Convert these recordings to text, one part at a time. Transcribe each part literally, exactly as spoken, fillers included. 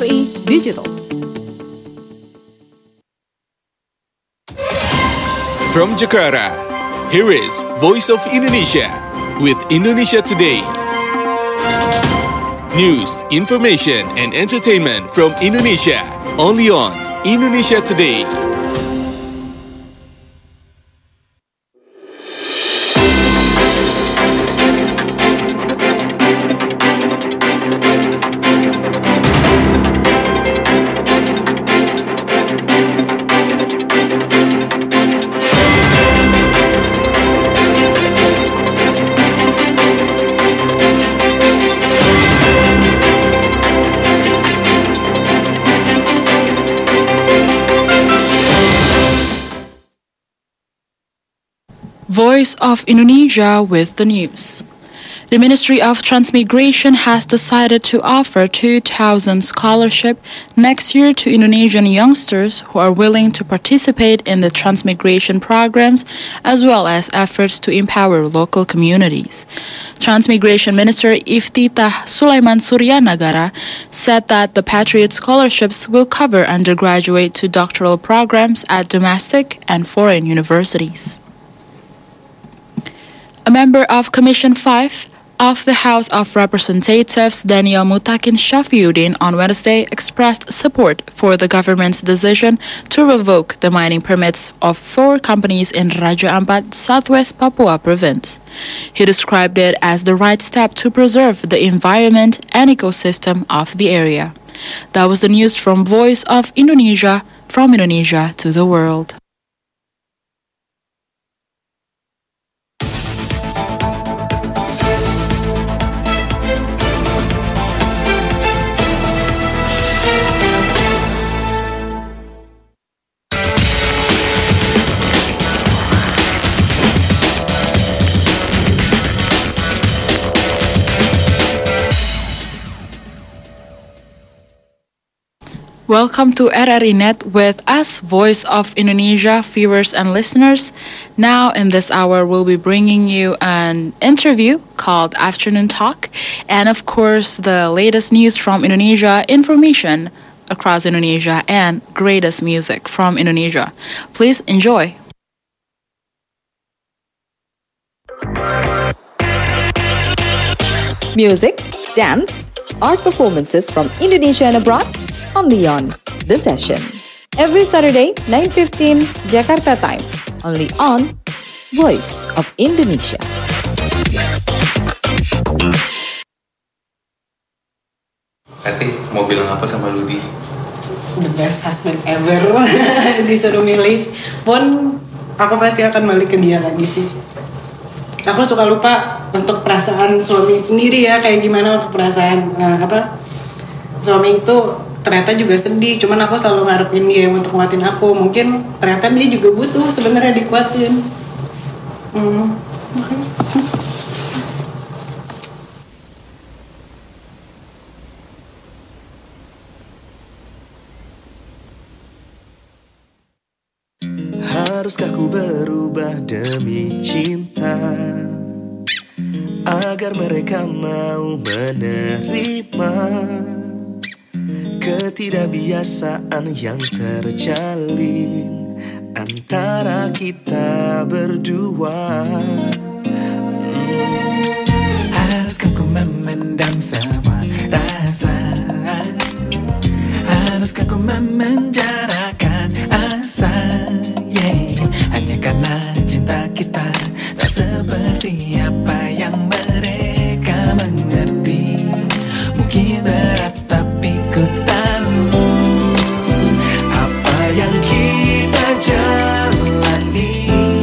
R I Digital. From Jakarta, here is Voice of Indonesia with Indonesia Today. News, information, and entertainment from Indonesia, only on Indonesia Today. Voice of Indonesia with the news. The Ministry of Transmigration has decided to offer two thousand scholarship next year to Indonesian youngsters who are willing to participate in the transmigration programs as well as efforts to empower local communities. Transmigration Minister Iftitah Sulaiman Suryanagara said that the Patriot Scholarships will cover undergraduate to doctoral programs at domestic and foreign universities. A member of Commission five of the House of Representatives, Daniel Mutakin Shafiuddin, on Wednesday expressed support for the government's decision to revoke the mining permits of four companies in Raja Ampat, Southwest Papua Province. He described it as the right step to preserve the environment and ecosystem of the area. That was the news from Voice of Indonesia, from Indonesia to the world. Welcome to R R I Net with us, Voice of Indonesia viewers and listeners. Now in this hour, we'll be bringing you an interview called Afternoon Talk, and of course the latest news from Indonesia, information across Indonesia, and greatest music from Indonesia. Please enjoy. Music, dance, art performances from Indonesia and abroad, only on The Session. Every Saturday, nine fifteen Jakarta time, only on Voice of Indonesia. Ati, mau bilang apa sama Ludi? The best husband ever. Disuruh milih pun aku pasti akan balik ke dia lagi sih. Aku suka lupa untuk perasaan suami sendiri ya, kayak gimana untuk perasaan uh, apa suami itu ternyata juga sedih, cuman aku selalu ngarepin dia untuk nguatin aku. Mungkin ternyata dia juga butuh sebenarnya dikuatin. Hmm. Haruskah ku berubah demi cinta agar mereka mau menerima ketidakbiasaan yang terjalin antara kita berdua. hmm. Haruskah ku memendam semua rasa? Haruskah ku memenjarakan asa? Yeah. Hanya karena cinta kita tak seperti apa yang mereka mengerti. Mungkin berat tapi ku tahu apa yang kita jalani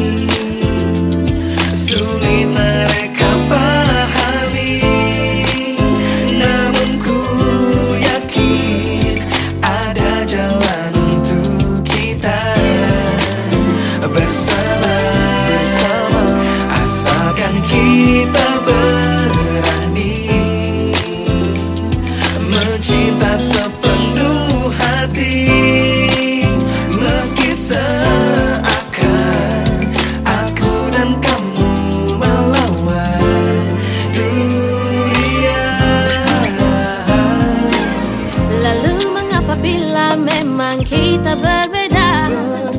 sulit mereka pahami. Namun ku yakin ada jalan untuk kita bersama, bersama. Asalkan kita berani mencinta sepenuh hati, meski seakan aku dan kamu melawan dunia. Lalu memang kita berbeda.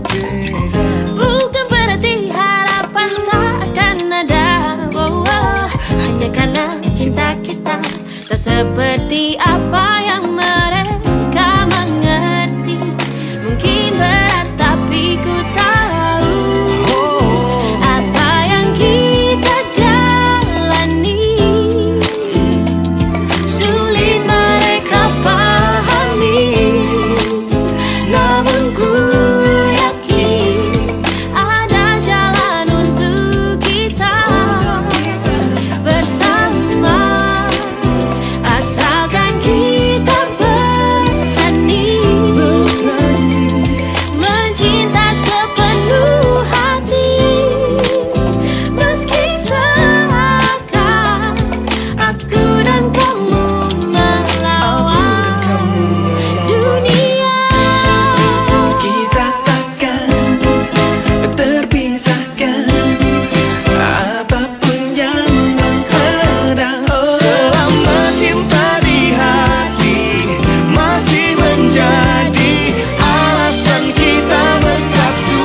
Bukan berarti harapan tak akan ada. Oh, oh. Hanya karena cinta kita tak seperti apa yang mereka mengerti. Mungkin berat tapi ku tahu apa yang kita jalani. Sulit mereka pahami, namun ku yakin ada jalan untuk kita bersama. Asalkan kita berani mencinta sepenuh hati, meski seakan aku dan kamu melawan dunia. Kita takkan terpisahkan, apapun yang menghadang. Selama cinta di hati masih menjadi alasan kita bersatu.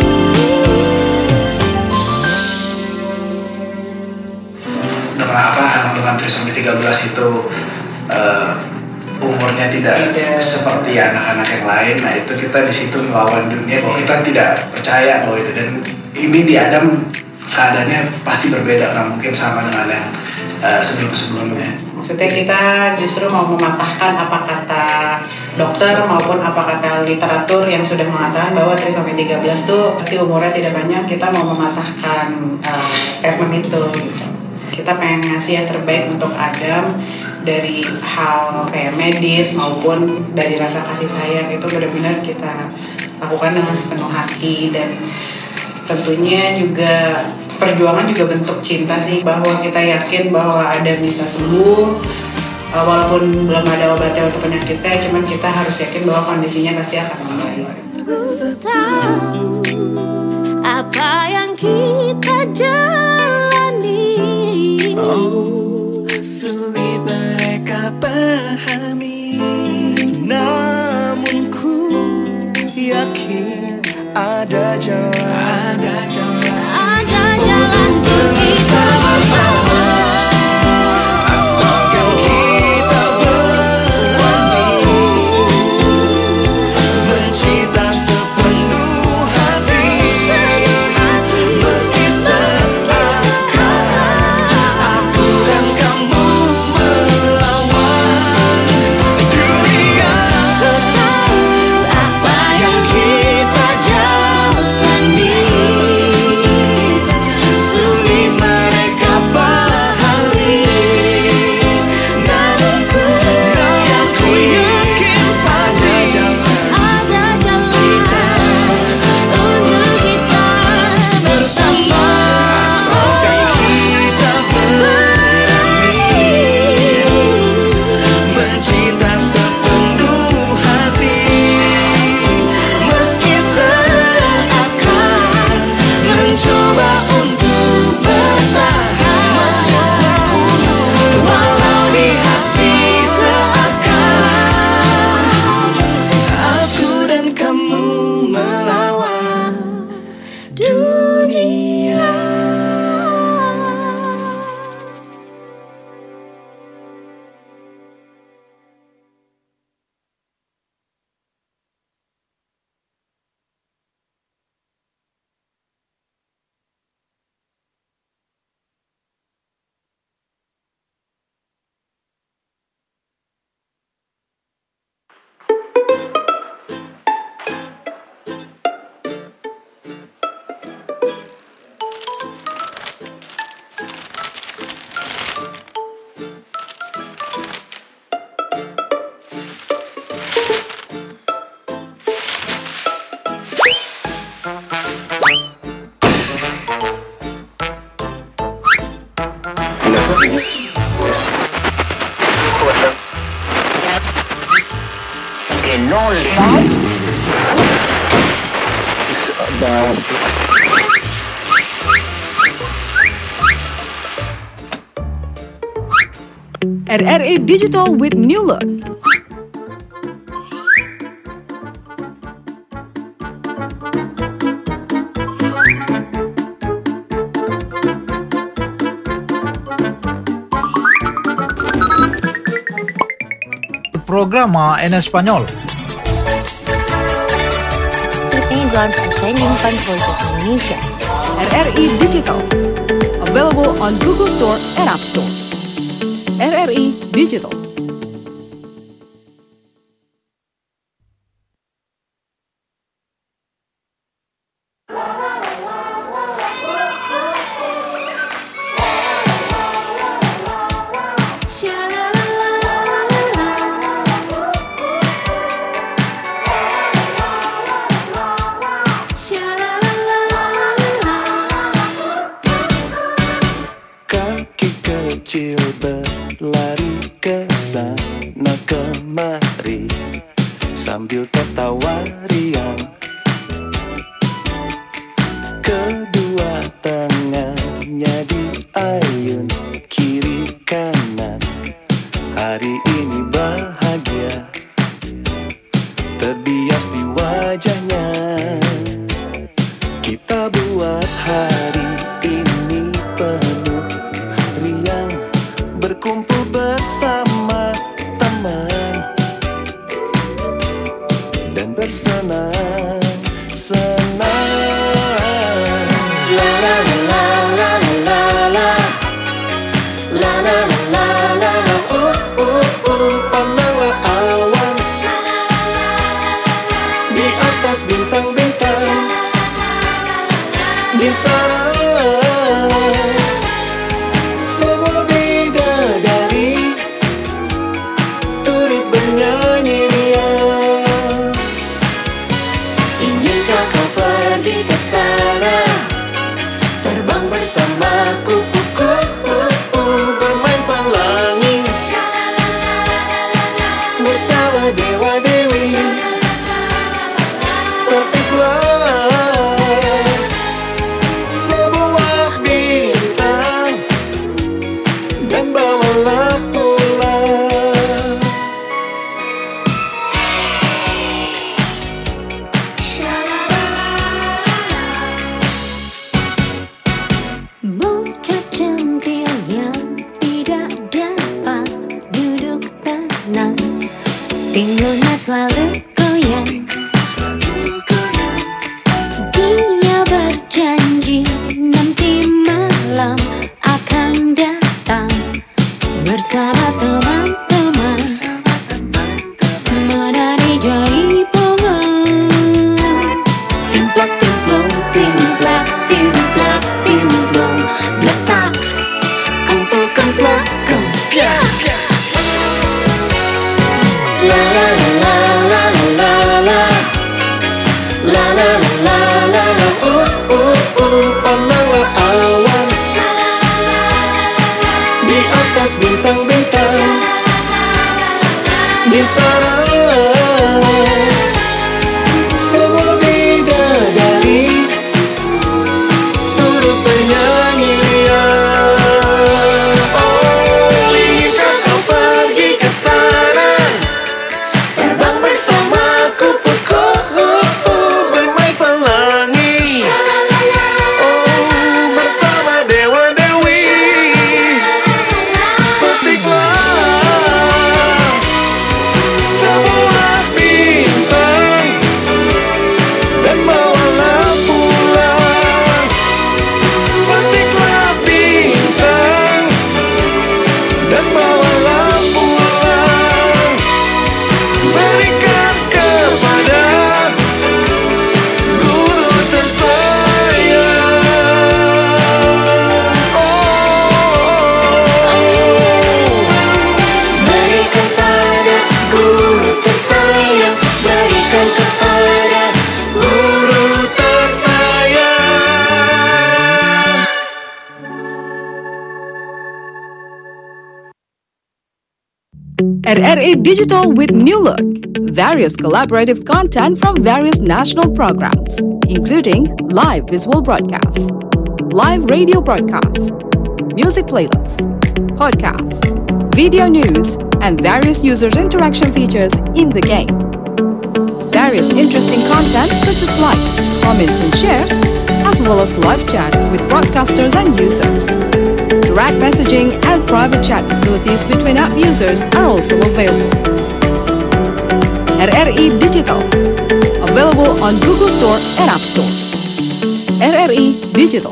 Dengan apa anak dengan trisomi tiga belas itu eh, umurnya tidak Tidak. seperti anak-anak yang lain. Nah itu kita di situ melawan dunia bahwa kita tidak percaya bahwa itu, dan ini di Adam keadaannya pasti berbeda, nggak mungkin sama dengan yang eh, sebelum-sebelumnya. Maksudnya kita justru mau mematahkan apa kata dokter maupun apa kata literatur yang sudah mengatakan bahwa trisomi tiga belas tuh pasti umurnya tidak banyak. Kita mau mematahkan uh, statement itu gitu. Kita pengen ngasih yang terbaik untuk Adam dari hal kayak medis maupun dari rasa kasih sayang. Itu benar-benar kita lakukan dengan sepenuh hati, dan tentunya juga perjuangan juga bentuk cinta sih, bahwa kita yakin bahwa Adam bisa sembuh. Uh, walaupun belum ada obatnya untuk penyakitnya, cuman kita harus yakin bahwa kondisinya pasti akan membaik. Tahu apa yang kita jalani. Oh, sulit mereka pahami, namun ku yakin ada jalan, ada jalan, Ada jalan untuk kita bersama. asalkan kita berani mencinta sepenuh hati, meski seakan aku dan kamu melawan dunia. Apa Yang kita jalani sulit mereka pahami, namun ku yakin pasti ada jalan untuk kita bersama. asalkan kita berani mencinta sepenuh hati, meski seakan mencoba untuk bertahan, walau di hati seakan aku dan kamu melawan dunia. R R I Digital with new look. programa en español. Itulah persaingan Voice of Indonesia. R R I Digital, available on Google Store and App Store. R R I Digital. Kaki kecil berlari ke sana kemari sambil tertawa riang. Kedua tangannya diayun kiri kanan. Hari ini bahagia terbias di wajahnya. Kita buat hari ini penuh riang, berkumpul bersama teman dan bersenang-senang. La la la la la la la la la la la la uh uh uh pandanglah awan di atas bintang-bintang di sana. Semua bidadari turut bernyanyi riang. Inginkah kau pergi ke sana, terbang bersamaku, kuku-kuku, bermain pelangi bersama dewa-dewi. Petiklah sebuah bintang dan bawalah pulang. Bocah centil yang tidak dapat duduk tenang, pinggulnya selalu goyang. Dia berjanji nanti malam akan datang bersama teman-teman menari jaipongan. Timplak timplong, timplak timplak timplong, letak kempul kemplak kempiak. La la la la la la la la la la la la uh uh uh pandanglah awan di atas bintang-bintang di sana. Semua bidadari turut bernyanyi riang. Oh, inginkah kau pergi ke sana, terbang bersamaku, kuku-kuku, bermain pelangi, oh, bersama dewa-dewi. Petiklah sebuah bintang dan bawalah pulang. Petiklah bintang dan bawalah pulang. Berikan kepada guru tersayang. Oh, berikan pada guru tersayang, berikan kepada guru tersayang. R R I Digital with new look. Various collaborative content from various national programs, including live visual broadcasts, live radio broadcasts, music playlists, podcasts, video news, and various users' interaction features in the game. Various interesting content such as likes, comments, and shares, as well as live chat with broadcasters and users. Direct messaging and private chat facilities between app users are also available. R R I Digital. Available on Google Store and App Store. R R I Digital.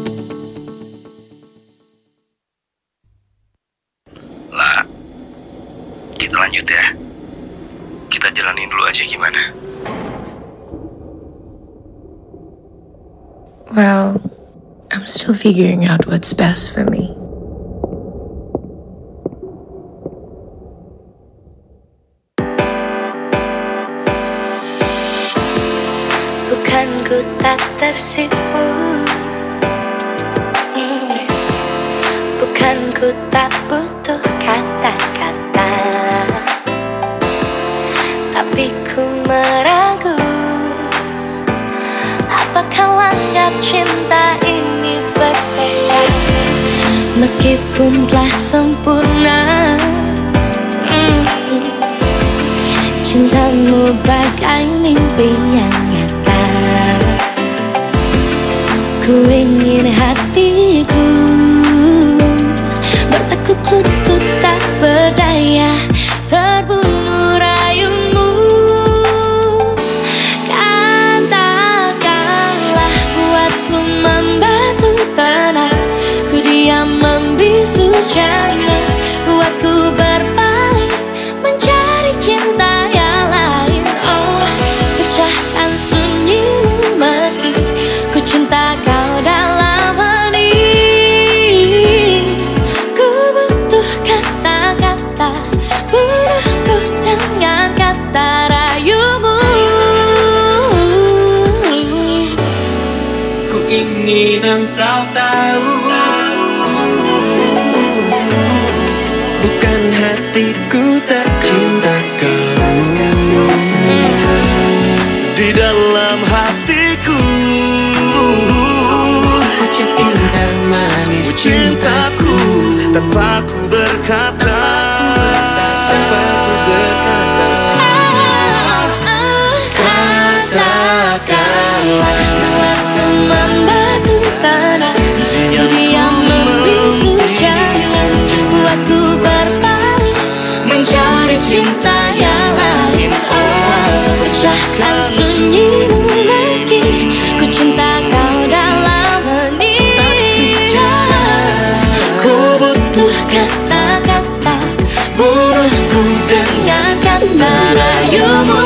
Lah, kita lanjut ya. Kita jalanin dulu aja gimana? Well, I'm still figuring out what's best for me. Bukan ku tak tersipu, hmm. Bukan ku tak butuh kata-kata, tapi ku meragu, apakah anggap cinta ini berbeda? Meskipun telah sempurna, hmm. Cintamu bagai mimpi yang nyata. Ku ingin hatiku bertekuk lutut tak berdaya, terbunuh rayumu. Katakanlah buatku membatu tenang, ku diam membisu jangan, buatku berpaling mencari cinta yang lain. Oh, pecahkan sunyimu meski ku cinta kau dalam hati. Ku butuh kata-kata, bunuhku dengan kata rayumu. Ku ingin engkau tahu, bukan hatiku tak cinta kamu. Di dalam hatiku ucap indah manis cintaku, tanpa ku berkata, tanpa ku berkata. Katakanlah buatku membatu tanah, ku diam membisu jangan, buatku berpaling mencari cinta yang lain. Oh, pecahkan sunyimu meski ku cinta kau dalam hati. Ku butuh kata-kata, bunuhku dengan kata rayumu.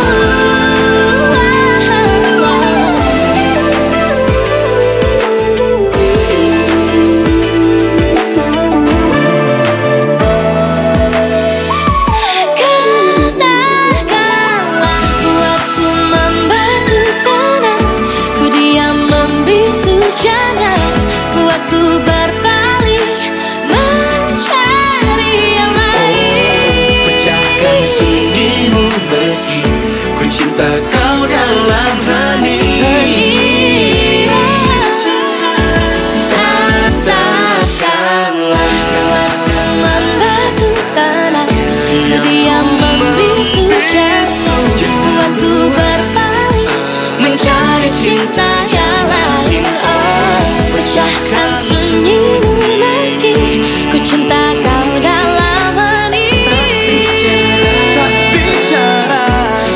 Cinta yang lain, oh, pecahkan sunyimu meski ku cinta kau dalam hati. Tak bicara,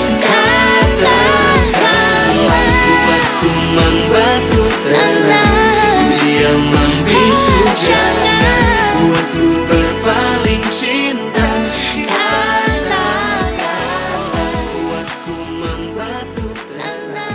katakanlah buatku membatu tenang, dia membisu jangan, buatku berpaling cinta. Katakanlah buatku membatu tenang.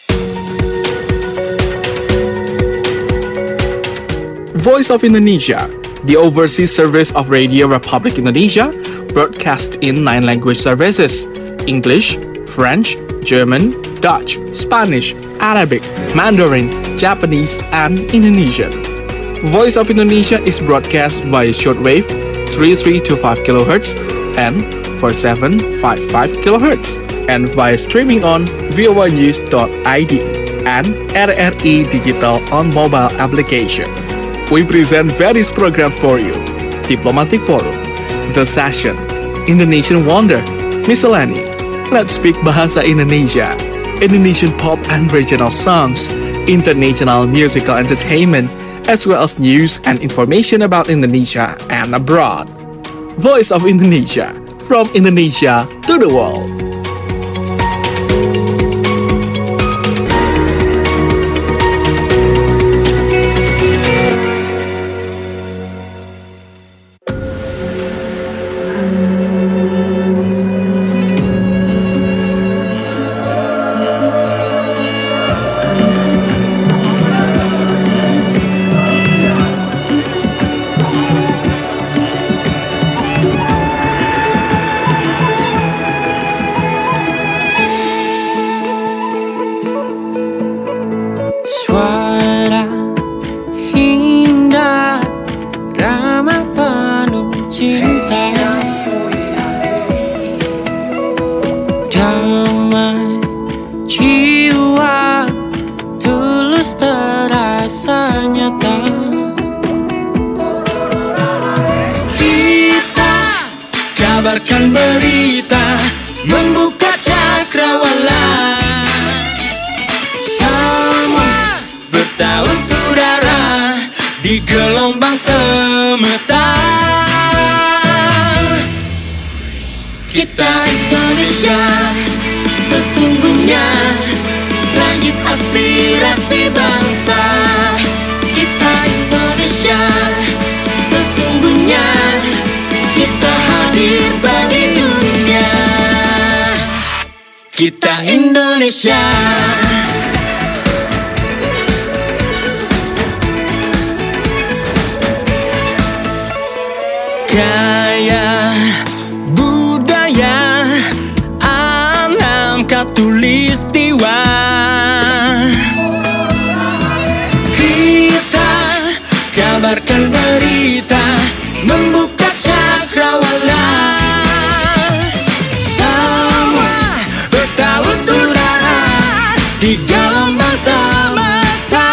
Voice of Indonesia, the overseas service of Radio Republic Indonesia, broadcast in nine language services: English, French, German, Dutch, Spanish, Arabic, Mandarin, Japanese, and Indonesian. Voice of Indonesia is broadcast by shortwave three three two five kilohertz and four seven five five kilohertz, and via streaming on voa news dot i d and R R I Digital on mobile application. We present various programs for you: Diplomatic Forum, The Session, Indonesian Wonder, Miscellany, Let's Speak Bahasa Indonesia, Indonesian pop and regional songs, international musical entertainment, as well as news and information about Indonesia and abroad. Voice of Indonesia, from Indonesia to the world. damai jiwa tulus terasa nyata. Kita kabarkan berita, membuka cakrawala. Semua bertaut udara di gelombang semesta. Kita Indonesia, sesungguhnya langit aspirasi bangsa. Kita Indonesia, sesungguhnya kita hadir bagi dunia. Kita Indonesia. Gaya budaya alam katulistiwa. Kita kabarkan berita, membuka cakrawala. Semua bertaut udara di gelombang semesta.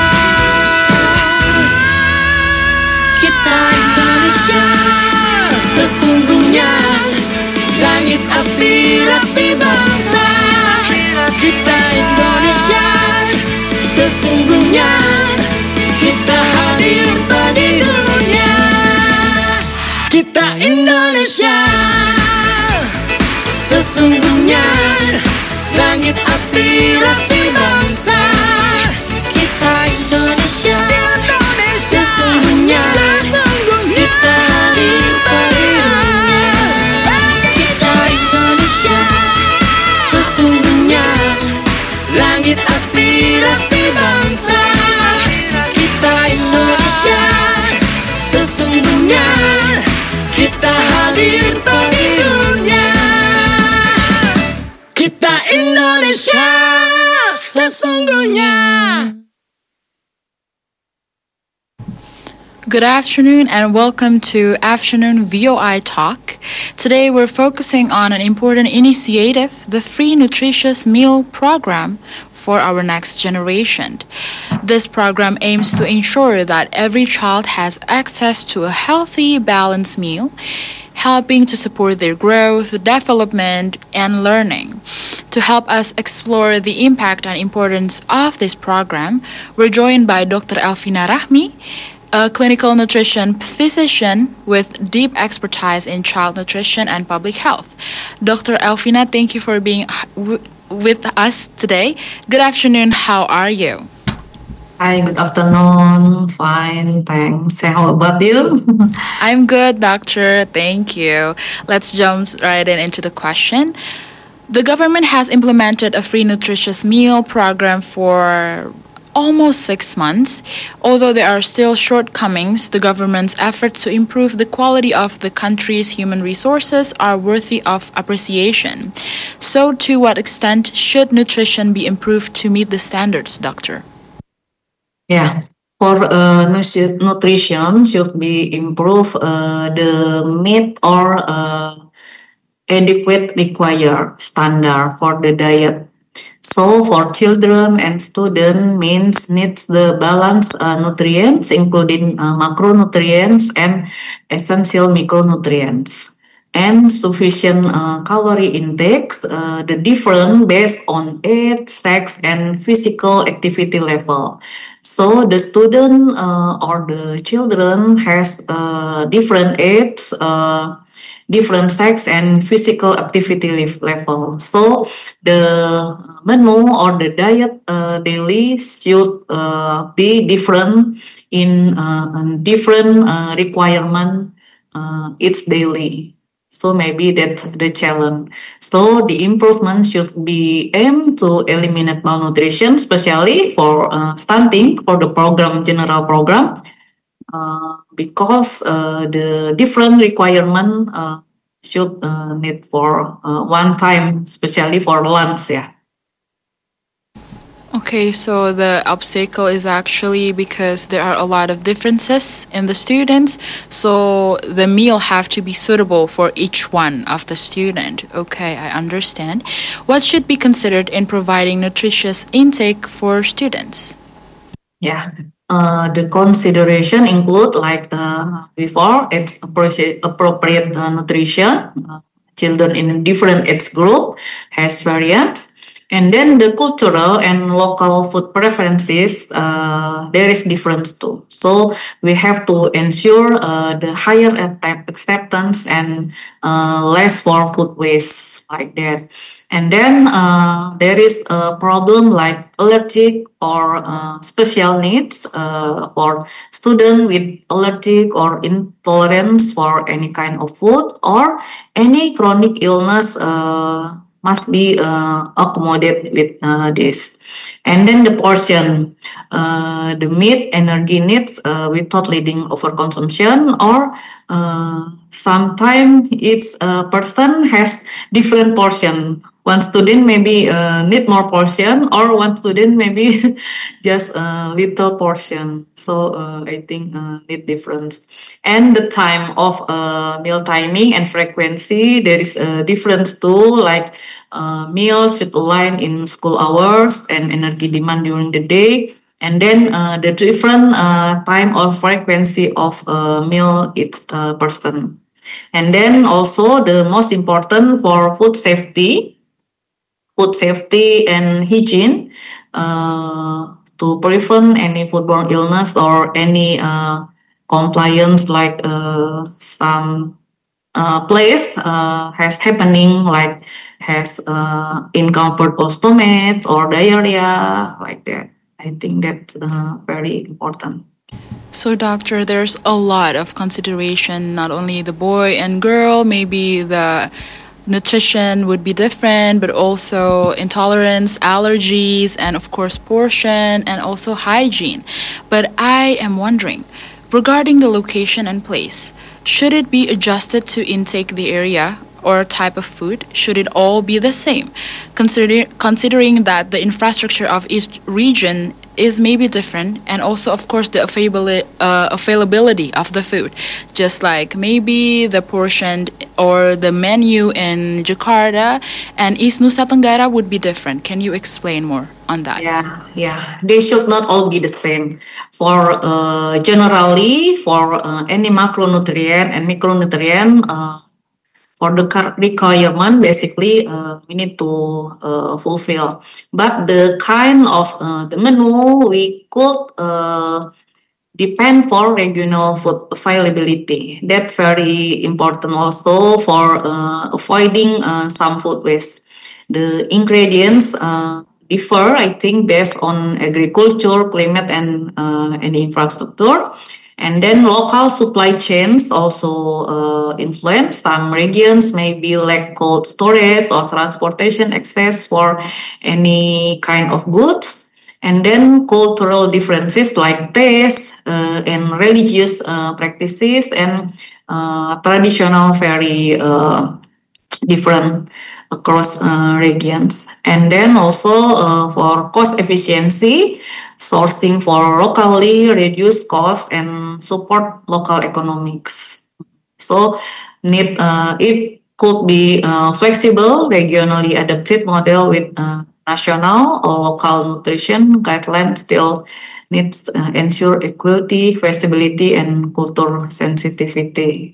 Kita Indonesia, sesungguhnya langit aspirasi bangsa. Kita Indonesia, sesungguhnya kita hadir bagi dunia. Kita Indonesia, sesungguhnya langit aspirasi bangsa. Kita Indonesia, sesungguhnya kita hadir bagi dunia. Kita Indonesia, sesungguhnya langit aspirasi bangsa. Kita Indonesia, sesungguhnya kita hadir bagi dunia. Kita Indonesia, sesungguhnya. Good afternoon and welcome to Afternoon V O I Talk. Today we're focusing on an important initiative, the Free Nutritious Meal Program for our next generation. This program aims to ensure that every child has access to a healthy, balanced meal, helping to support their growth, development, and learning. To help us explore the impact and importance of this program, we're joined by Doctor Elvina Rahmi, a clinical nutrition physician with deep expertise in child nutrition and public health. Doctor Elvina, thank you for being w- with us today. Good afternoon, how are you? Hi, good afternoon. Fine, thanks. How about you? I'm good, doctor. Thank you. Let's jump right in into the question. The government has implemented a free nutritious meal program for almost six months. Although there are still shortcomings, the government's efforts to improve the quality of the country's human resources are worthy of appreciation. So, to what extent should nutrition be improved to meet the standards, doctor? Yeah, for uh, nutri- nutrition should be improved uh, the meat or uh, adequate required standard for the diet. So for children and students means needs the balanced uh, nutrients including uh, macronutrients and essential micronutrients and sufficient uh, calorie intakes, uh, the different based on age, sex and physical activity level. So the student uh, or the children has uh, different age, uh, different sex and physical activity level. So the menu or the diet uh, daily should uh, be different in uh, different uh, requirement uh, each daily. So maybe that's the challenge. So the improvement should be aimed to eliminate malnutrition, especially for uh, stunting for the program, general program, uh, because uh, the different requirement uh, should uh, need for uh, one time, especially for lunch, yeah. Okay, so the obstacle is actually because there are a lot of differences in the students, so the meal have to be suitable for each one of the student. Okay, I understand. What should be considered in providing nutritious intake for students? Yeah. Uh, the consideration include like uh, before it's appropriate, appropriate uh, nutrition. Uh, children in different age group has variants. And then the cultural and local food preferences, uh, there is difference too. So we have to ensure uh, the higher accept- acceptance and uh, less for food waste like that. And then uh, there is a problem like allergic or uh, special needs uh, for student with allergic or intolerance for any kind of food or any chronic illness uh, must be uh, accommodated with uh, this. And then the portion, uh, the meat energy needs uh, without leading overconsumption or uh, sometimes each uh, person has different portion. One student maybe uh, need more portion or one student maybe just a little portion. So uh, I think uh, need difference. And the time of uh, meal timing and frequency, there is a difference too. Like uh, meals should align in school hours and energy demand during the day. And then uh, the different uh, time or frequency of uh, meal each uh, person. And then also the most important for food safety, food safety and hygiene uh, to prevent any foodborne illness or any uh, compliance like uh, some uh, place uh, has happening like has uh, encountered ostomates or diarrhea like that. I think that's uh, very important. So, doctor, there's a lot of consideration, not only the boy and girl, maybe the nutrition would be different, but also intolerance, allergies, and of course, portion and also hygiene. But I am wondering, regarding the location and place, should it be adjusted to intake the area or type of food? Should it all be the same? Consider- considering that the infrastructure of each region is maybe different, and also of course the availability, uh, availability of the food, just like maybe the portion or the menu in Jakarta and East Nusa Tenggara would be different. Can you explain more on that? Yeah, yeah, they should not all be the same. For uh, generally, for uh, any macronutrient and micronutrient, uh, for the cur- requirement, basically, uh, we need to uh, fulfill. But the kind of uh, the menu we could uh, depend for regional food availability. That's very important also for uh, avoiding uh, some food waste. The ingredients uh, differ, I think, based on agriculture, climate, and uh, and infrastructure. And then local supply chains also uh, influence. Some regions maybe lack cold storage or transportation access for any kind of goods. And then cultural differences like taste uh, and religious uh, practices and uh, traditional very uh, different across uh, regions. And then also uh, for cost efficiency, sourcing for locally reduce cost and support local economics. So need uh, it could be uh, flexible, regionally adapted model with uh, national or local nutrition guidelines still needs uh, ensure equity, flexibility, and cultural sensitivity.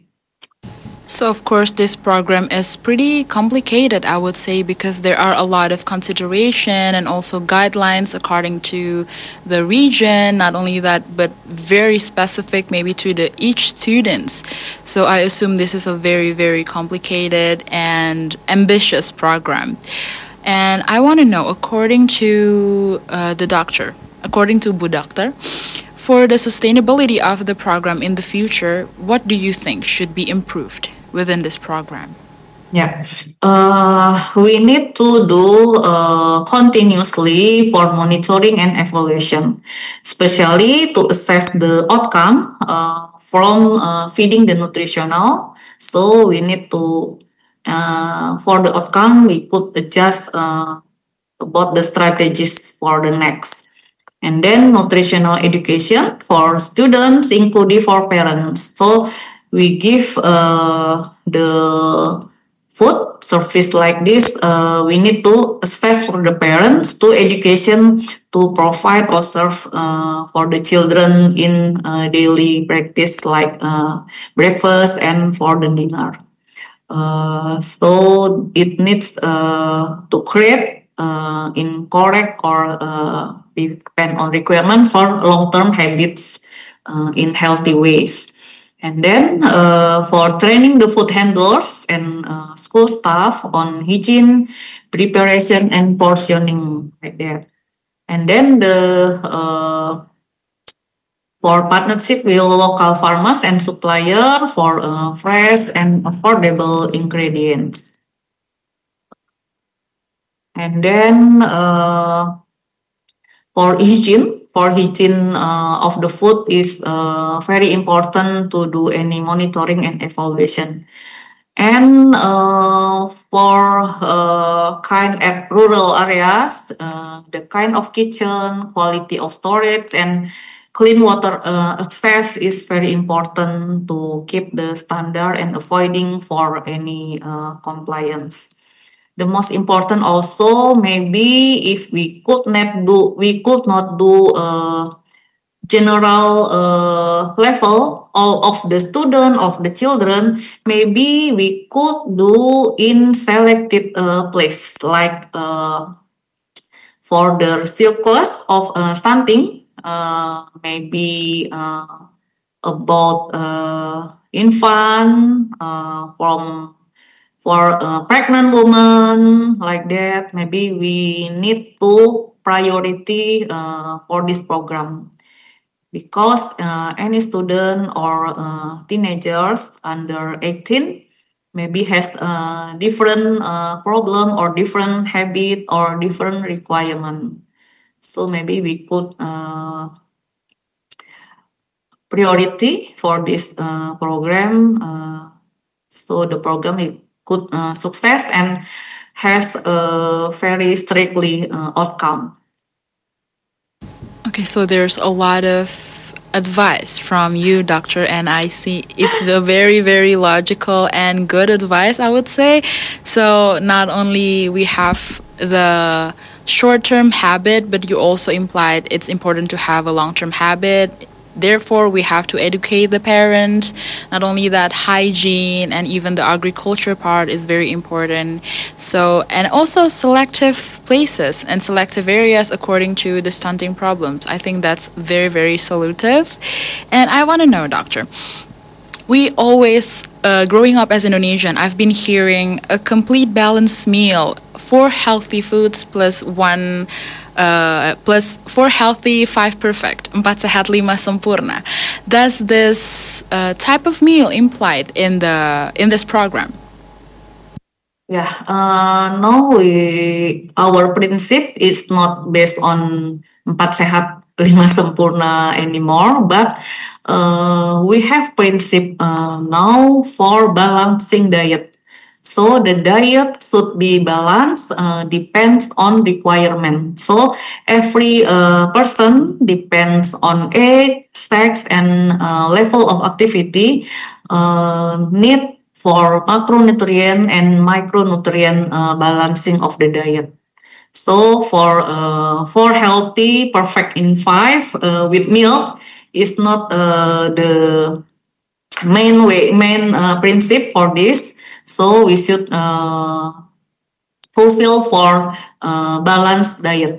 So, of course, this program is pretty complicated, I would say, because there are a lot of consideration and also guidelines according to the region. Not only that, but very specific maybe to the each students. So I assume this is a very, very complicated and ambitious program. And I want to know, according to uh, the doctor, according to Bu Doctor, for the sustainability of the program in the future, what do you think should be improved within this program? Yeah, uh, we need to do uh, continuously for monitoring and evaluation, especially to assess the outcome uh, from uh, feeding the nutritional. So we need to, uh, for the outcome, we could adjust uh, about the strategies for the next. And then nutritional education for students, including for parents. So we give uh, the food service like this. Uh, we need to assess for the parents to education to provide or serve uh, for the children in uh, daily practice like uh, breakfast and for the dinner. Uh, so it needs uh, to create uh, in correct or uh, depend on requirement for long-term habits uh, in healthy ways. And then uh, for training the food handlers and uh, school staff on hygiene, preparation, and portioning like that. And then the uh, for partnership with local farmers and supplier for uh, fresh and affordable ingredients. And then uh, for hygiene, for hygiene uh, of the food is uh, very important to do any monitoring and evaluation. And uh, for uh, kind at rural areas, uh, the kind of kitchen, quality of storage, and clean water uh, access is very important to keep the standard and avoiding for any uh, compliance. The most important also maybe if we could not do we could not do uh, general uh, level of, of the student of the children, maybe we could do in selected uh, place like uh, for the circles of uh, stunting, uh, maybe uh, about uh, infant uh, from for a pregnant woman like that. Maybe we need to priority uh, for this program because uh, any student or uh, teenagers under eighteen maybe has a different uh, problem or different habit or different requirement. So maybe we could uh, priority for this uh, program. Uh, so the program is could uh, success and has a very strictly uh, outcome. Okay, so there's a lot of advice from you, Doctor, and I see it's a very, very logical and good advice, I would say. So not only we have the short-term habit, but you also implied it's important to have a long-term habit. Therefore, we have to educate the parents. Not only that, hygiene and even the agriculture part is very important. So, and also selective places and selective areas according to the stunting problems. I think that's very, very solutive. And I want to know, Doctor, we always, uh, growing up as Indonesian, I've been hearing a complete balanced meal, four healthy foods plus one Uh, plus four healthy, five perfect, empat sehat, lima sempurna. Does this uh, type of meal implied in the in this program? Yeah, uh, no, we, our principle is not based on empat sehat, lima sempurna anymore, but uh, we have principle uh, now for balancing diet. So the diet should be balanced, uh, depends on requirement. So every uh, person depends on age, sex, and uh, level of activity, uh, need for macronutrient and micronutrient uh, balancing of the diet. So for uh, for healthy, perfect in five uh, with milk is not uh, the main way, main uh, principle for this. So we should uh, fulfill for uh, balanced diet.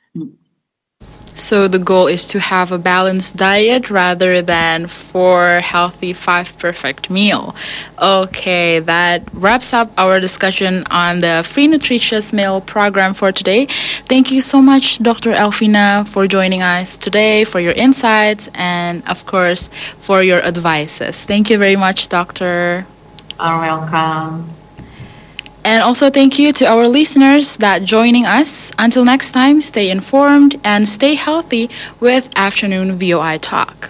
So the goal is to have a balanced diet rather than four healthy, five perfect meal. Okay, that wraps up our discussion on the Free Nutritious Meal program for today. Thank you so much, Doctor Elvina, for joining us today, for your insights, and of course, for your advices. Thank you very much, Doctor. Are welcome. And also thank you to our listeners that joining us. Until next time, stay informed and stay healthy with Afternoon V O I Talk.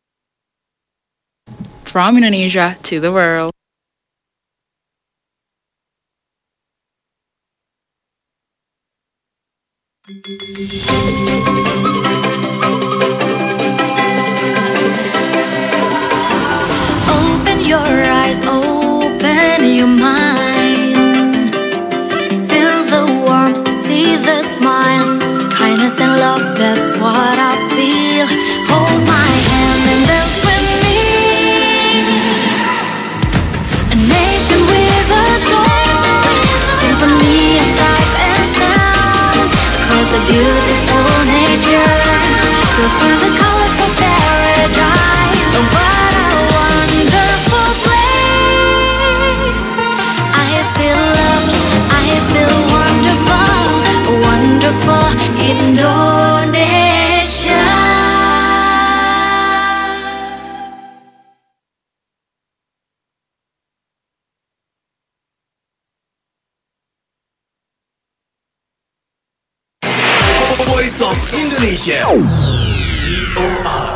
From Indonesia to the world. Open your eyes, open your mind. Feel the warmth, see the smiles. Kindness and love, that's what I feel. Hold my hand and dance with me. A nation with a soul, symphony of sights and sounds. Across the beautiful nature, you'll feel the colors of paradise. Oh, what a wonderful place. I feel loved, I feel wonderful, wonderful Indonesia. Voice of Indonesia. V O R.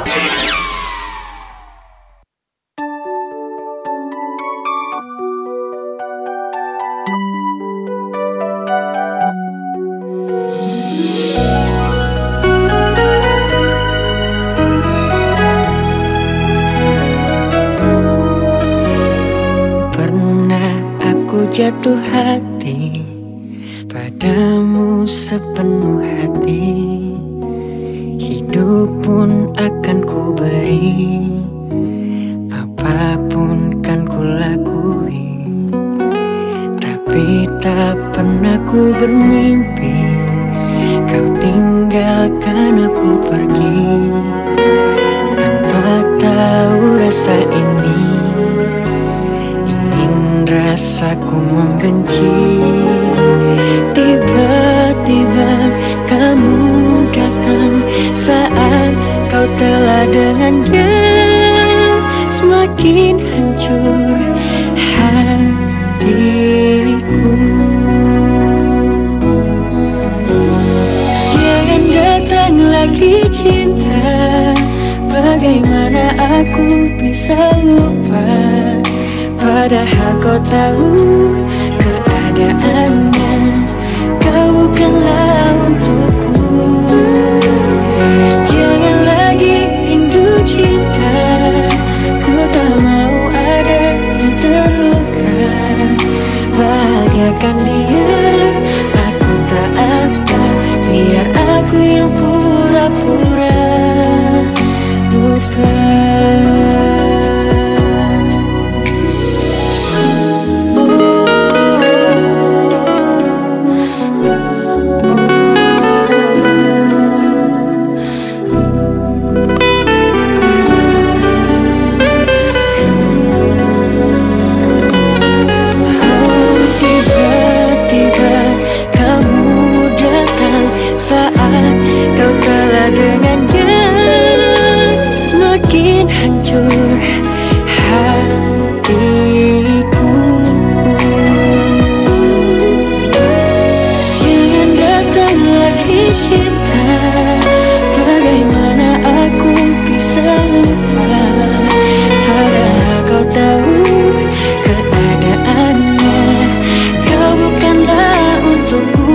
Pernah aku jatuh hati padamu sepenuh hati. Hidup pun akan ku beri, apapun kan ku lakui. Tapi tak pernah ku bermimpi kau tinggalkan aku pergi. Tanpa tahu rasa ini, ingin rasaku membenci. Tiba-tiba kamu datang saat kau telah dengan dia. Semakin hancur hatiku. Jangan datang lagi cinta. Bagaimana aku bisa lupa, padahal kau tahu keadaannya. Kau bukanlah untukku. Jangan lagi rindu cinta. Ku tak mau ada yang terluka. Bahagiakan dia, aku tak apa. Biar aku yang pura-pura lupa. Saat kau telah dengannya, semakin hancur hatiku. Jangan datang lagi cinta. Bagaimana aku bisa lupa, padahal kau tahu keadaannya. Kau bukanlah untukku.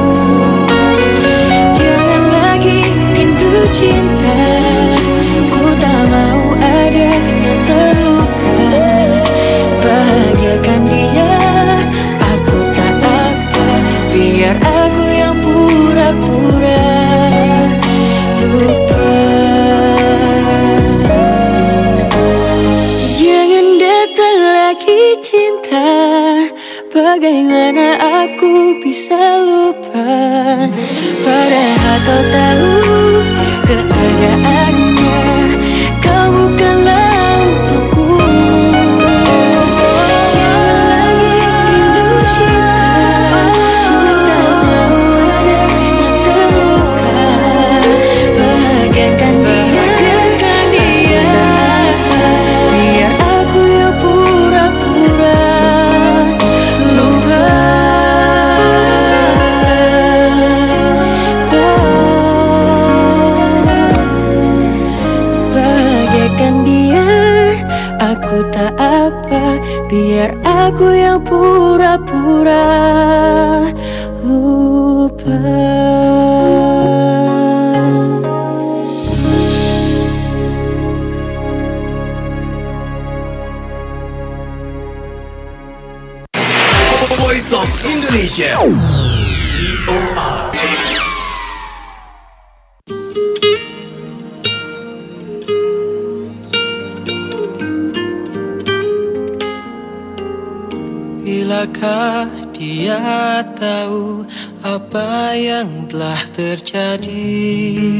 Cinta, ku tak mau ada yang terluka. Bahagiakan dia, aku tak apa. Biar aku yang pura-pura lupa. Jangan datang lagi cinta. Bagaimana aku bisa lupa, padahal kau tahu keadaannya. Kau bukanlah untukku. Jangan lagi rindu cinta. Ku tak mau ada yang terluka. Bahagiakan dia, biar aku yang pura-pura lupa. Dia, aku tak apa. Biar aku yang pura-pura lupa. Indonesia. V O R. Bilakah dia tahu apa yang telah terjadi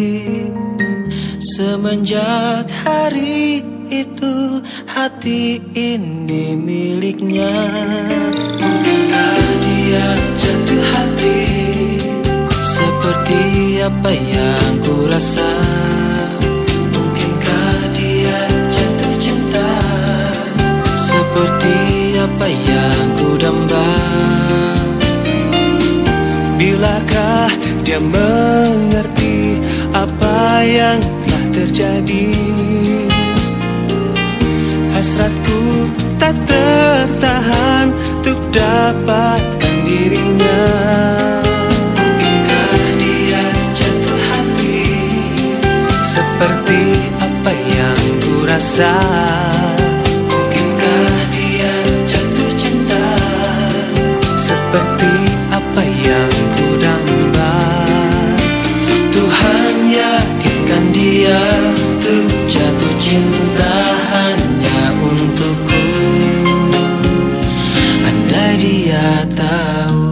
semenjak hari itu hati ini miliknya. Mungkinkah dia jatuh hati seperti apa yang ku rasa? Mungkinkah dia jatuh cinta seperti apa yang ku damba? Bilakah dia mengerti apa yang telah terjadi? Hasratku tak tertahan untuk dapatkan dirinya. Mungkinkah dia jatuh hati seperti apa yang ku rasa? Mungkinkah dia jatuh cinta seperti apa yang ku damba? Tuhan yakinkan dia untuk jatuh cinta hanya untukku. Andai dia tahu.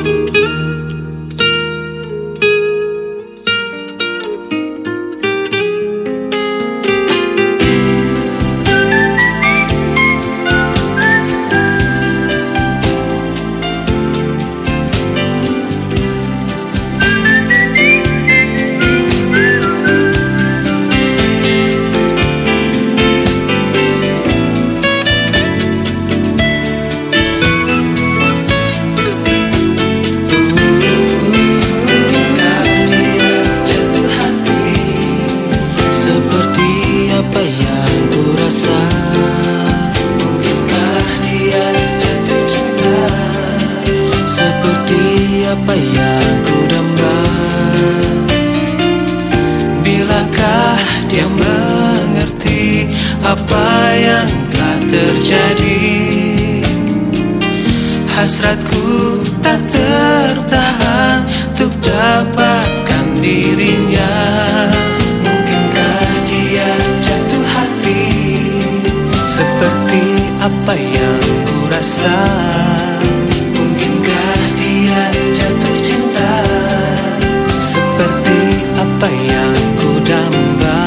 Apa yang ku damba? Bilakah dia mengerti apa yang telah terjadi? Hasratku tak tertahan untuk dapatkan dirinya. Mungkinkah dia jatuh hati seperti apa yang ku rasa? Jatuh cinta seperti apa yang ku damba.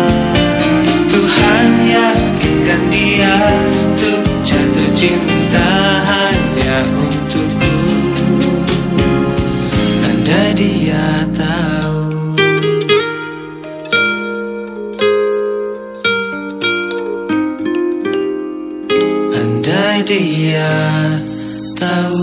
Tuhan yakinkan dia untuk jatuh cinta hanya untukku. Andai dia tahu. Andai dia tahu.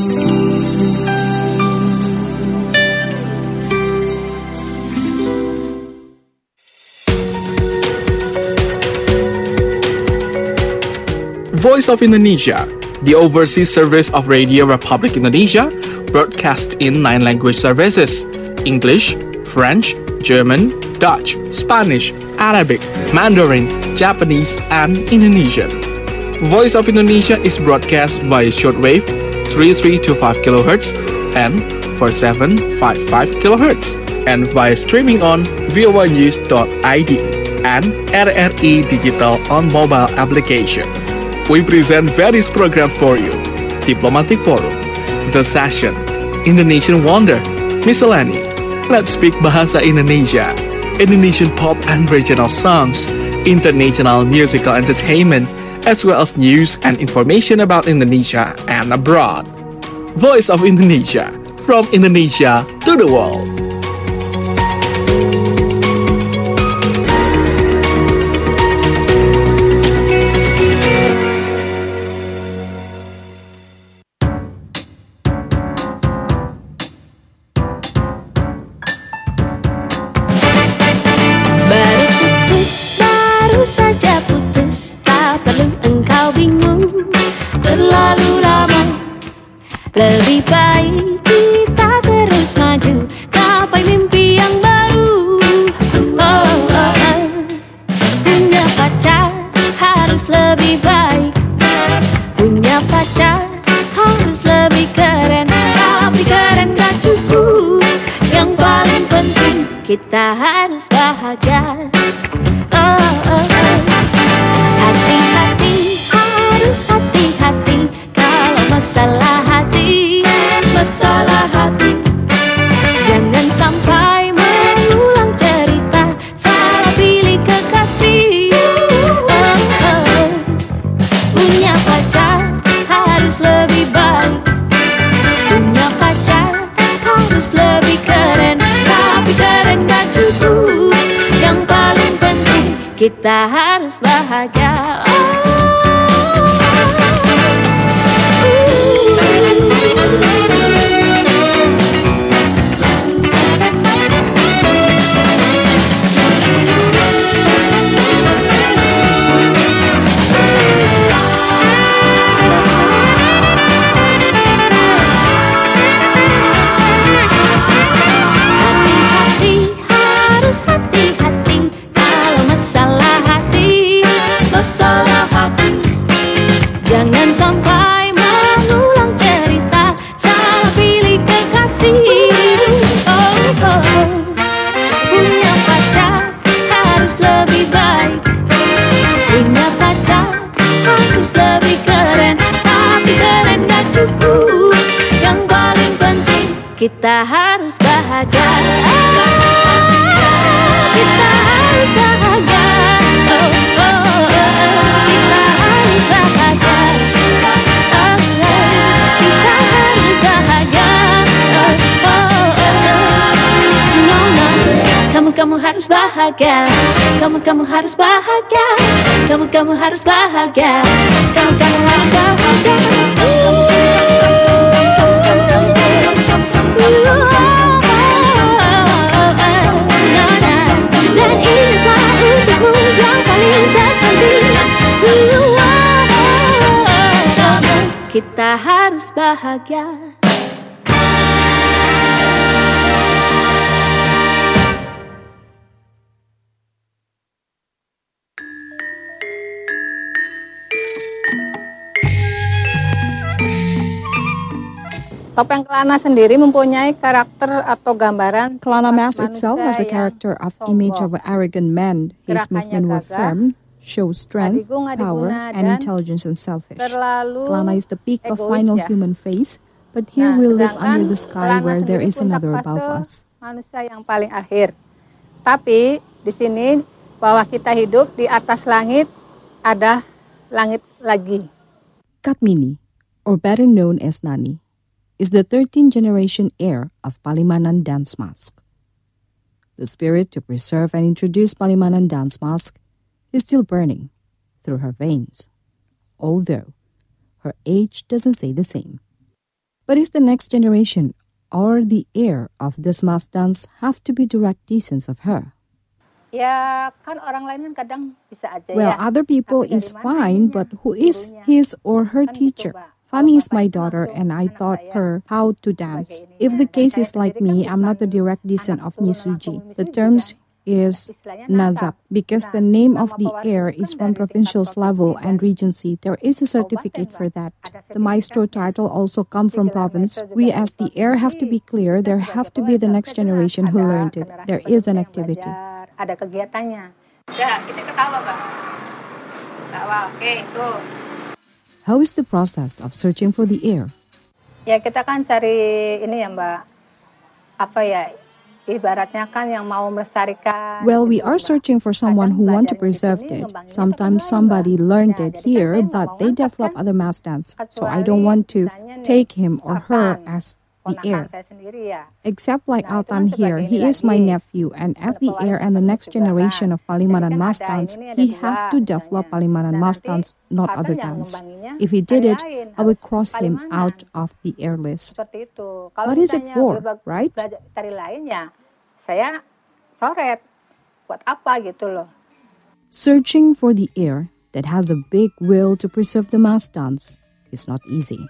Voice of Indonesia, the overseas service of Radio Republic Indonesia, broadcast in nine language services: English, French, German, Dutch, Spanish, Arabic, Mandarin, Japanese, and Indonesian. Voice of Indonesia is broadcast via shortwave three three two five kilohertz and four seven five five kilohertz, and via streaming on voa news dot I D and R R I Digital on mobile application. We present various programs for you: Diplomatic Forum, The Session, Indonesian Wonder, Miscellany, Let's Speak Bahasa Indonesia, Indonesian pop and regional songs, international musical entertainment, as well as news and information about Indonesia and abroad. Voice of Indonesia, from Indonesia to the world. Lebih baik kita terus maju. kita harus bahagia. Oh, oh, oh. Hati-hati, harus hati-hati kalau masalah hati, masalah hati. Jangan sampai mengulang cerita, salah pilih kekasih. Oh, oh. Punya pacar harus lebih baik, punya pacar harus lebih keren. Tapi keren gak cukup, yang paling penting kita harus bahagia. Masalah hati, jangan sampai mengulang cerita, salah pilih kekasih. Oh, oh. Punya pacar harus lebih baik, punya pacar harus lebih keren. Tapi keren gak cukup, yang paling penting kita harus bahagia. Kita harus bahagia. Oh, oh. Kamu harus bahagia, kamu kamu harus bahagia, kamu kamu harus bahagia, kamu kamu harus bahagia. Dan inilah untukmu yang paling terpenting. Kita harus bahagia. Topeng Kelana sendiri mempunyai karakter atau gambaran. Kelana mask itself has a character of image of an arrogant man. His movement were firm, show strength, power, and intelligence and selfish. Kelana is the peak of final human face, but here we live under the sky where there is another above us. Manusia yang paling akhir. Tapi di sini bahwa kita hidup di atas langit, ada langit lagi. Katmini, or better known as Nani, is the thirteenth generation heir of Palimanan dance mask. The spirit to preserve and introduce Palimanan dance mask is still burning through her veins, although her age doesn't say the same. But is the next generation or the heir of this mask dance have to be direct descendants of her? Ya kan orang lain kan kadang bisa aja Well, ya. other people is fine, but who is his or her teacher? Fanny is my daughter and I taught her how to dance. If the case is like me, I'm not the direct descendant of Nyisuji. The terms is Nazab. Because the name of the heir is from provincial level and regency, there is a certificate for that. The maestro title also come from province. We as the heir have to be clear, there have to be the next generation who learned it. There is an activity. Ada kegiatannya. Ya, kita ketawa, Mbak. Ketawa, oke, itu. How is the process of searching for the heir? Ya, kita kan cari ini ya, Mbak. Apa ya, ibaratnya kan yang mau melestarikan. Well, we are searching for someone who want to preserve it. Sometimes somebody learned it here, but they develop other mass dance. So I don't want to take him or her as the heir. Except like Altan here, he is my nephew, and as the heir and the next generation of Palimanan mass dance, he have to develop Palimanan mass dance, not other dance. If he did it, I will cross him out of the heir list. What is it for, right? Tari lain ya, saya coret. Buat apa gitu loh. Searching for the heir that has a big will to preserve the mass dance is not easy.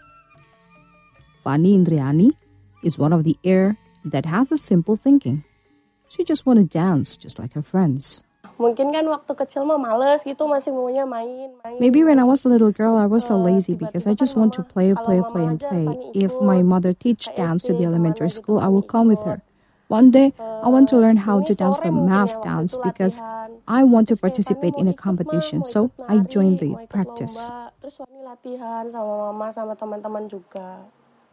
Fanny Indriani is one of the heir that has a simple thinking. She just want to dance just like her friends. Mungkin kan waktu kecil mah males gitu, masih maunya main, main. Maybe when I was a little girl, I was so lazy because I just want to play, play, play, and play. If my mother teach dance to the elementary school, I will come with her. One day, I want to learn how to dance the mass dance because I want to participate in a competition. So I joined the practice. Terus Wani latihan sama mama sama teman-teman juga.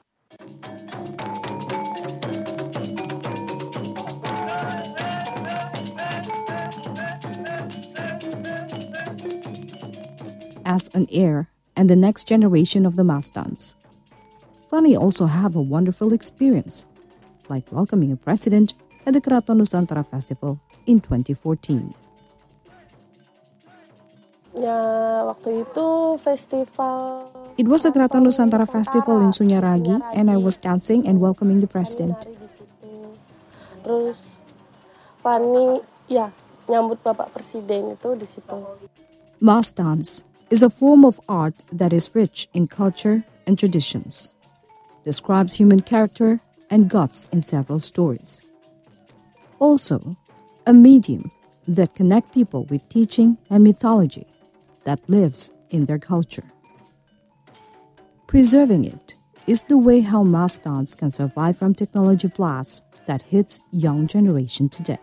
As an heir and the next generation of the mass dance, Fanny also have a wonderful experience, like welcoming a president at the Keraton Nusantara Festival in twenty fourteen. Ya, waktu itu festival. It was the Keraton Nusantara Festival in Sunyaragi, and I was dancing and welcoming the president. Terus Fanny, ya, nyambut Bapak Presiden itu di situ. Mass dance is a form of art that is rich in culture and traditions, describes human character and gods in several stories. Also, a medium that connects people with teaching and mythology that lives in their culture. Preserving it is the way how mass dance can survive from technology blast that hits young generation today.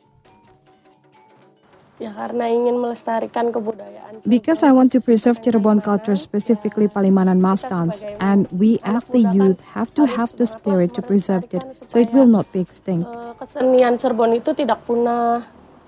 Ya, karena ingin melestarikan kebudayaan. Because I want to preserve Cirebon culture, specifically Palimanan mass dance, and we as the youth have to have the spirit to preserve it so it will not be extinct. Kesenian Cirebon itu tidak punah.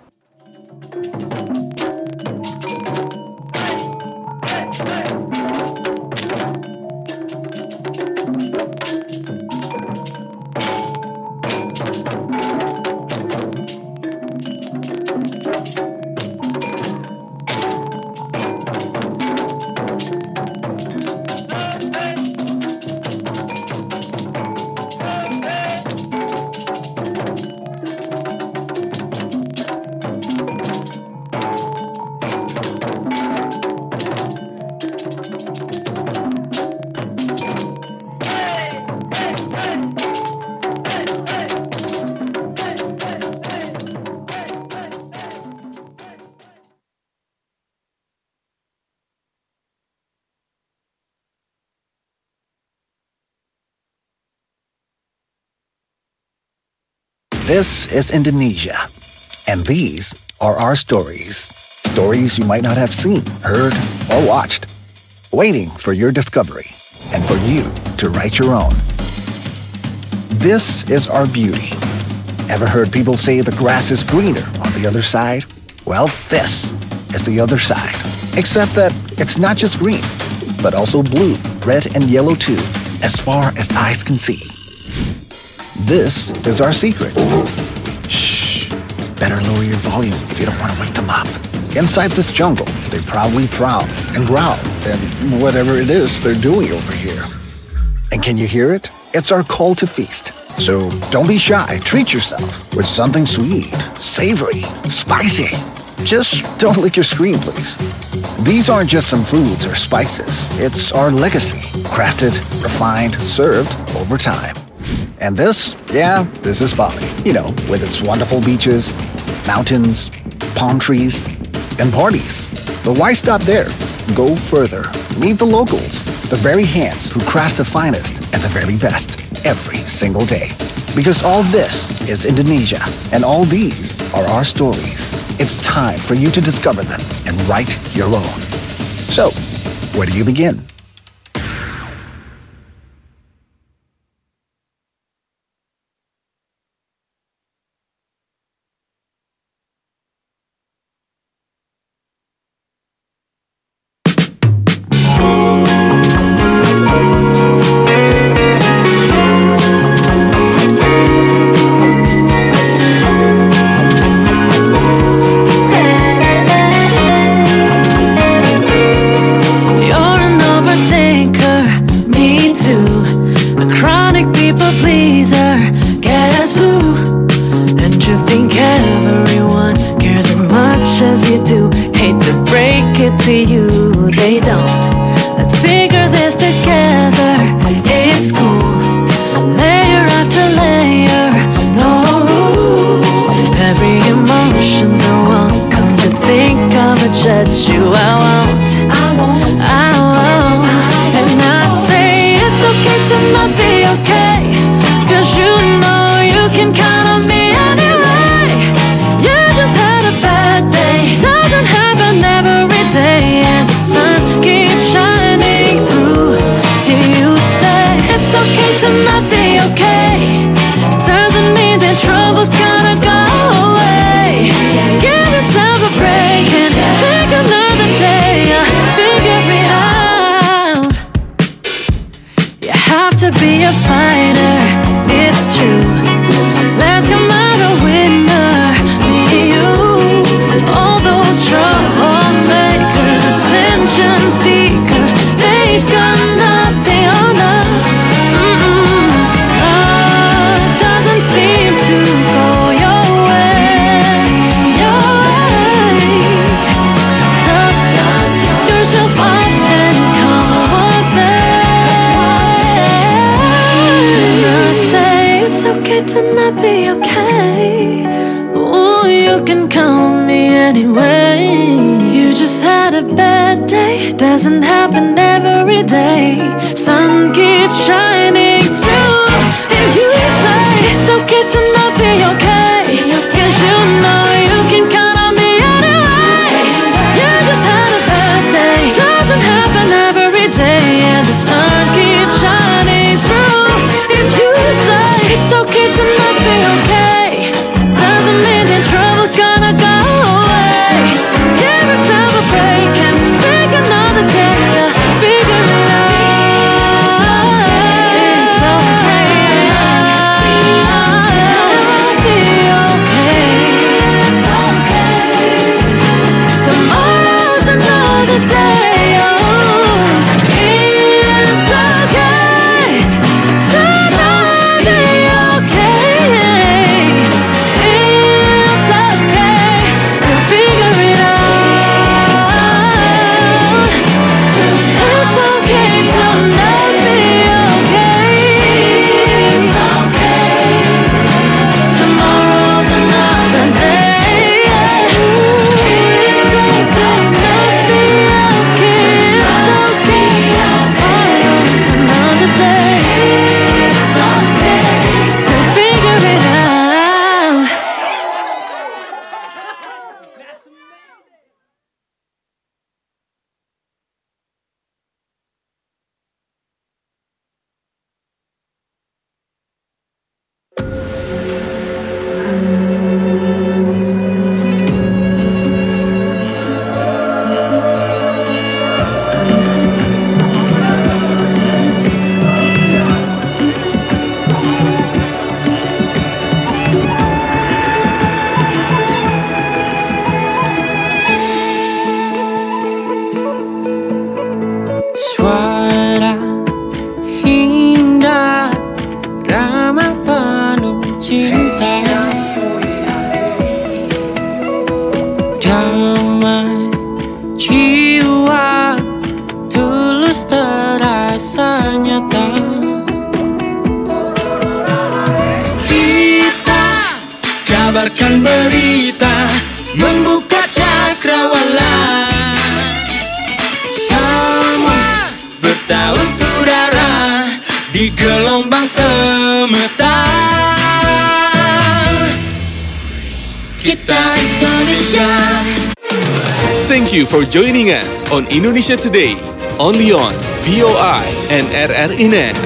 This is Indonesia, and these are our stories. Stories you might not have seen, heard, or watched, waiting for your discovery and for you to write your own. This is our beauty. Ever heard people say the grass is greener on the other side? Well, this is the other side. Except that it's not just green, but also blue, red, and yellow too, as far as eyes can see. This is our secret. Shh. Better lower your volume if you don't want to wake them up. Inside this jungle, they proudly prowl and growl and whatever it is they're doing over here. And can you hear it? It's our call to feast. So don't be shy. Treat yourself with something sweet, savory, spicy. Just don't lick your screen, please. These aren't just some foods or spices. It's our legacy, crafted, refined, served over time. And this, yeah, this is Bali. You know, with its wonderful beaches, mountains, palm trees, and parties. But why stop there? Go further. Meet the locals, the very hands who craft the finest and the very best every single day. Because all this is Indonesia, and all these are our stories. It's time for you to discover them and write your own. So, where do you begin? To you, they don't. Let's figure this together. It's cool. Layer after layer, no rules. Every emotion's a welcome to think of a judge you. I won't, I won't, I won't. And I say it's okay to not be okay, 'cause you know you can count on okay to not be okay. Ooh, you can count on me anyway. You just had a bad day, doesn't happen every day. Sun keeps shining through. If you say it's okay to not be okay, 'cause you know you can count on me anyway. You just had a bad day, doesn't happen every day, and the sun keeps shining through. If you say it's okay to not be okay, doesn't mean that trouble's gonna go away. Give yourself a break and pick another day to figure it out. It's okay. Be okay. It's okay. Tomorrow's another day. Oh, it's okay to not be okay. It's okay. We'll figure it out. It's okay to not be okay. It's okay. Tomorrow's another day. It's okay not be okay. It's okay. Tomorrow's another day. It's okay. We'll figure it out. Suara indah, ramah penuh cinta, damai jiwa, tulus terasa nyata. Kita kabarkan berita, membuka cakrawala. Semua bertaut udara di gelombang semesta. Kita Indonesia. Thank you for joining us on Indonesia Today, only on V O I and R R I Net